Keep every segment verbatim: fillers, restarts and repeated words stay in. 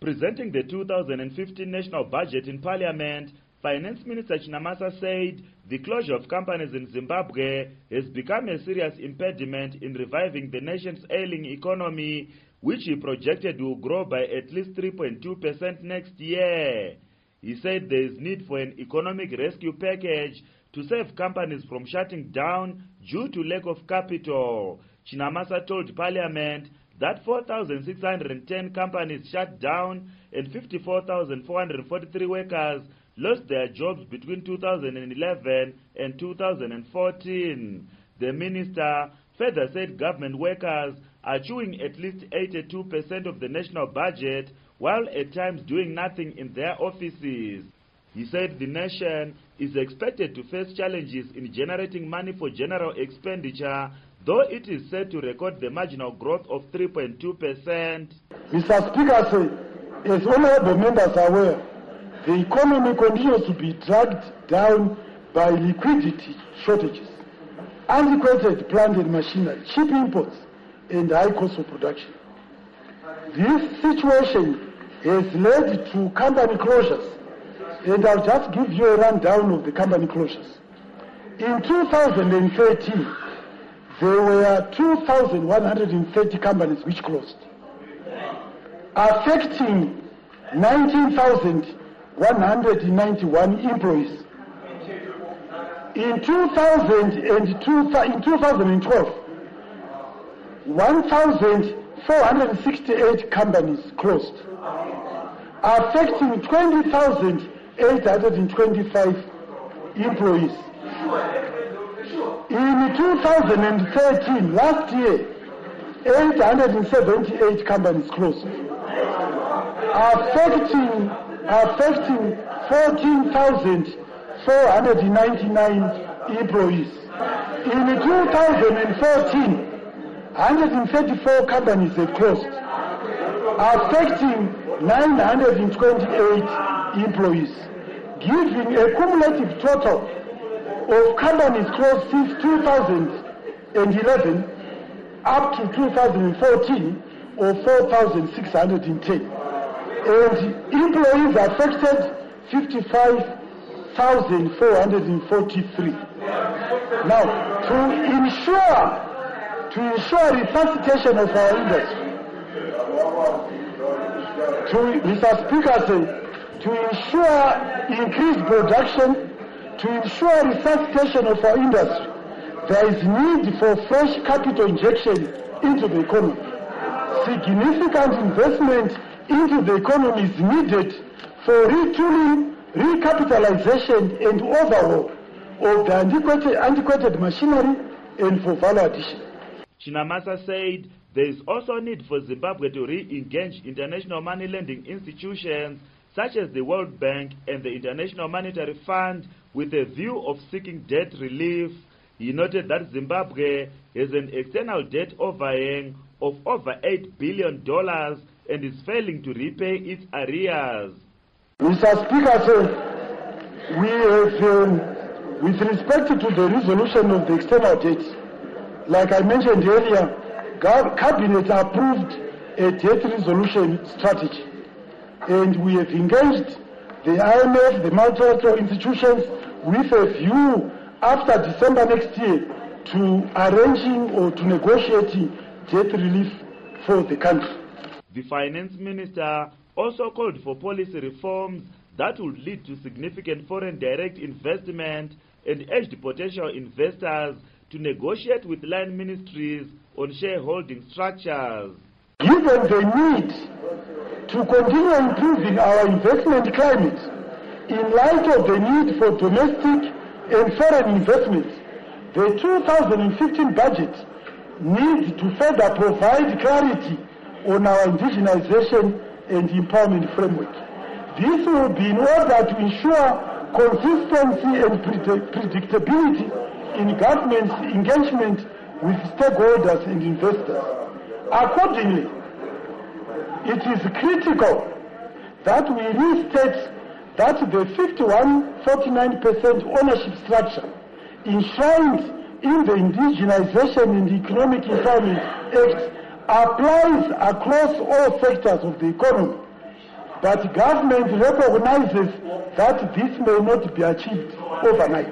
Presenting the two thousand fifteen national budget in Parliament, Finance Minister Chinamasa said the closure of companies in Zimbabwe has become a serious impediment in reviving the nation's ailing economy, which he projected will grow by at least three point two percent next year. He said there is need for an economic rescue package to save companies from shutting down due to lack of capital. Chinamasa told Parliament that four thousand six hundred ten companies shut down and fifty-four thousand four hundred forty-three workers lost their jobs between two thousand eleven and two thousand fourteen. The minister further said government workers are chewing at least eighty-two percent of the national budget, while at times doing nothing in their offices. He said the nation is expected to face challenges in generating money for general expenditure, though it is set to record the marginal growth of three point two percent. Mister Speaker, as honorable members are aware, the economy continues to be dragged down by liquidity shortages, antiquated plant and machinery, cheap imports, and high cost of production. This situation has led to company closures, and I'll just give you a rundown of the company closures. In two thousand thirteen, there were two thousand one hundred thirty companies which closed, affecting nineteen thousand one hundred ninety-one employees. In two thousand twelve, one thousand four hundred sixty-eight companies closed, affecting twenty thousand eight hundred twenty-five employees. In two thousand thirteen, last year, eight hundred seventy-eight companies closed, affecting, affecting fourteen thousand four hundred ninety-nine employees. In two thousand fourteen, one hundred thirty-four companies have closed, affecting nine hundred twenty-eight employees, giving a cumulative total of companies closed since two thousand eleven up to two thousand fourteen of four thousand six hundred ten. And employees affected fifty-five thousand four hundred forty-three. Now, to ensure to ensure resuscitation of our industry, to Mister Speaker, to ensure increased production, to ensure resuscitation of our industry, there is need for fresh capital injection into the economy. Significant investment into the economy is needed for retooling, recapitalization and overhaul of the antiquated, antiquated machinery and for value addition. Chinamasa said there is also need for Zimbabwe to re-engage international money lending institutions such as the World Bank and the International Monetary Fund with a view of seeking debt relief. He noted that Zimbabwe has an external debt overhang of over eight billion dollars and is failing to repay its arrears. Mister Speaker, we have, um, with respect to the resolution of the external debt, like I mentioned earlier, Cabinet approved a debt resolution strategy, and we have engaged the I M F, the multilateral institutions, with a view after December next year to arranging or to negotiating debt relief for the country. The finance minister also called for policy reforms that would lead to significant foreign direct investment and urged potential investors to negotiate with line ministries on shareholding structures. Given the need to continue improving our investment climate in light of the need for domestic and foreign investment, the two thousand fifteen budget needs to further provide clarity on our indigenization and empowerment framework. This will be in order to ensure consistency and predict predictability in government's engagement with stakeholders and investors. Accordingly, it is critical that we restate that the fifty-one forty-nine percent ownership structure enshrined in the Indigenization and Economic Empowerment Act applies across all sectors of the economy, but government recognizes that this may not be achieved overnight.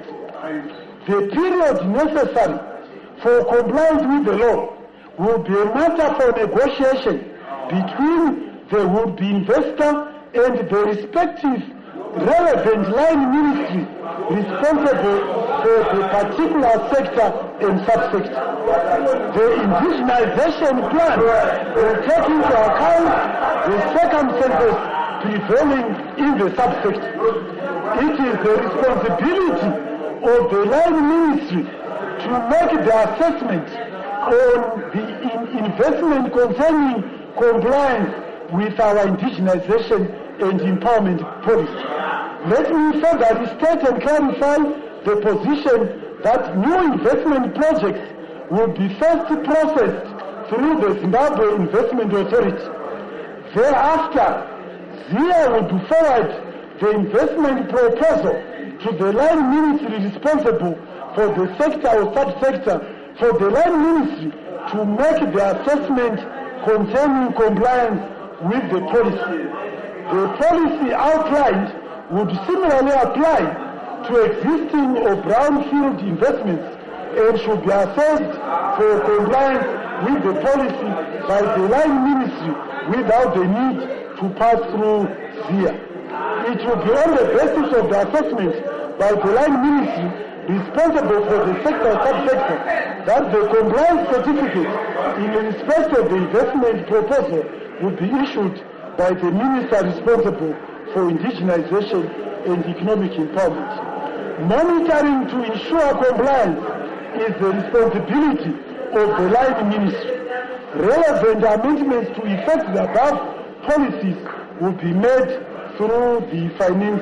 The period necessary for compliance with the law will be a matter for negotiation between the would-be investor and the respective relevant line ministry responsible for the particular sector and subsector. The indigenization plan will take into account the circumstances prevailing in the subsector. It is the responsibility of the line ministry to make the assessment on the in investment concerning compliance with our indigenization and empowerment policy. Let me further restate and clarify the position that new investment projects will be first processed through the Zimbabwe Investment Authority. Thereafter, ZIA will forward the investment proposal to the line ministry responsible for the sector or subsector for the line ministry to make the assessment concerning compliance with the policy. The policy outlined would similarly apply to existing or brownfield investments and should be assessed for compliance with the policy by the line ministry without the need to pass through ZIA. It will be on the basis of the assessment by the line ministry responsible for the sector or subsector that the compliance certificate in respect of the investment proposal would be issued by the minister responsible for indigenization and economic empowerment. Monitoring to ensure compliance is the responsibility of the line ministry. Relevant amendments to effect the above policies will be made through the finance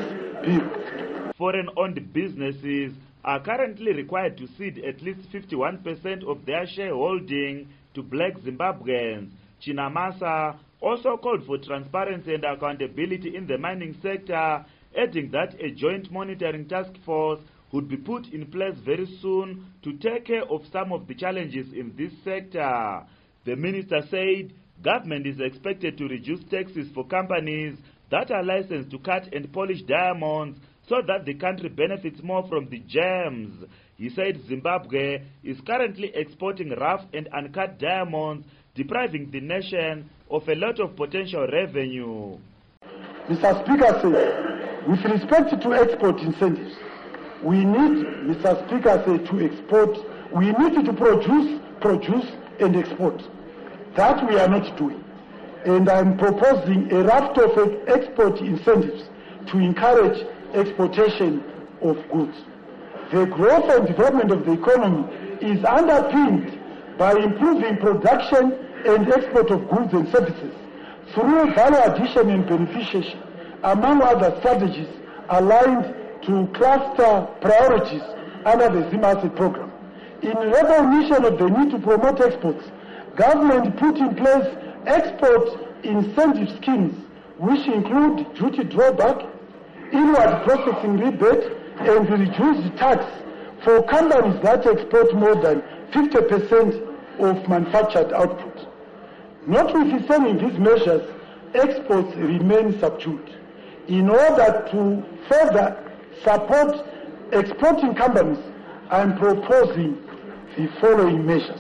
bill. Foreign-owned businesses are currently required to cede at least fifty-one percent of their shareholding to black Zimbabweans. Chinamasa also called for transparency and accountability in the mining sector, adding that a joint monitoring task force would be put in place very soon to take care of some of the challenges in this sector. The minister said government is expected to reduce taxes for companies that are licensed to cut and polish diamonds so that the country benefits more from the gems. He said Zimbabwe is currently exporting rough and uncut diamonds, depriving the nation of a lot of potential revenue. Mister Speaker said, with respect to export incentives, we need, Mister Speaker said, to export, we need to produce, produce and export. That we are not doing. And I'm proposing a raft of export incentives to encourage exportation of goods. The growth and development of the economy is underpinned by improving production and export of goods and services through value addition and beneficiation, among other strategies aligned to cluster priorities under the ZIMASE program. In recognition of the need to promote exports, government put in place export incentive schemes which include duty drawback, inward processing rebate, and reduced tax for companies that export more than fifty percent of manufactured output. Notwithstanding these measures, exports remain subdued. In order to further support exporting companies, I am proposing the following measures.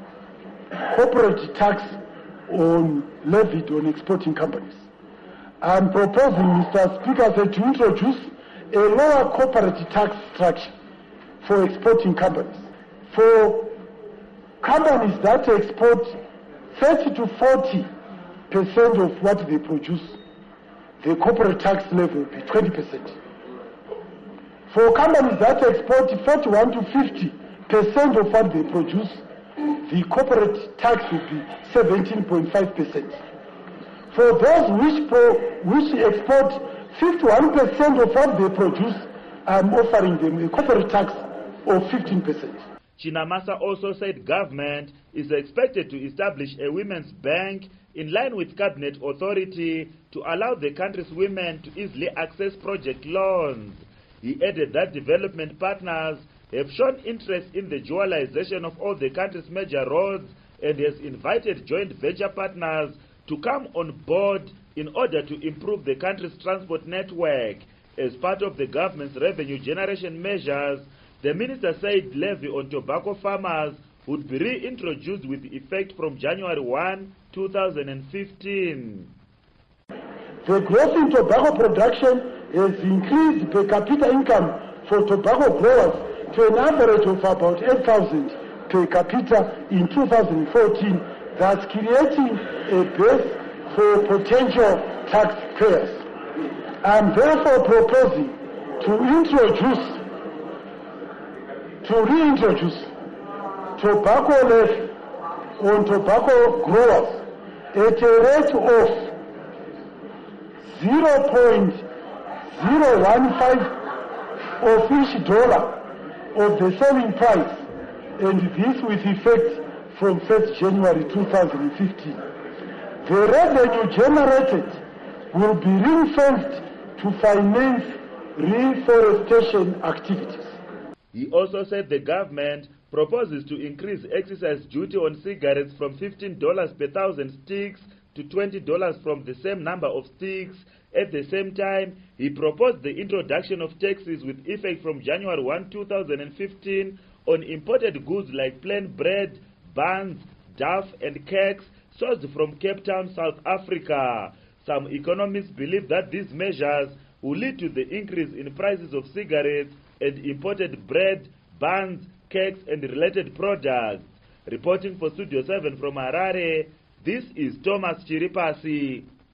Corporate tax on levied on exporting companies. I am proposing, Mister Speaker, to introduce a lower corporate tax structure for exporting companies. For companies that export thirty to forty percent of what they produce, the corporate tax level will be twenty percent. For companies that export forty-one to fifty percent of what they produce, the corporate tax will be seventeen point five percent. For those which, pro, which export fifty-one percent of what they produce, I'm offering them a corporate tax of fifteen percent. Chinamasa also said government is expected to establish a women's bank in line with cabinet authority to allow the country's women to easily access project loans. He added that development partners have shown interest in the dualization of all the country's major roads and has invited joint venture partners to come on board in order to improve the country's transport network. As part of the government's revenue generation measures, the minister said levy on tobacco farmers would be reintroduced with effect from January first, two thousand fifteen. The growth in tobacco production has increased per capita income for tobacco growers to an average of about eight thousand per capita in two thousand fourteen, thus creating a base for potential taxpayers. I am therefore proposing to introduce, to reintroduce tobacco levy on tobacco growers at a rate of zero point zero one five of each dollar of the selling price, and this with effect from first January two thousand fifteen. The revenue generated will be ring-fenced to finance reforestation activities. He also said the government proposes to increase excise duty on cigarettes from fifteen dollars per thousand sticks to twenty dollars from the same number of sticks. At the same time, he proposed the introduction of taxes with effect from January first, two thousand fifteen on imported goods like plain bread, buns, duff and cakes sourced from Cape Town, South Africa. Some economists believe that these measures will lead to the increase in prices of cigarettes and imported bread, buns, cakes and related products. Reporting for Studio seven from Harare, this is Thomas Chiripasi.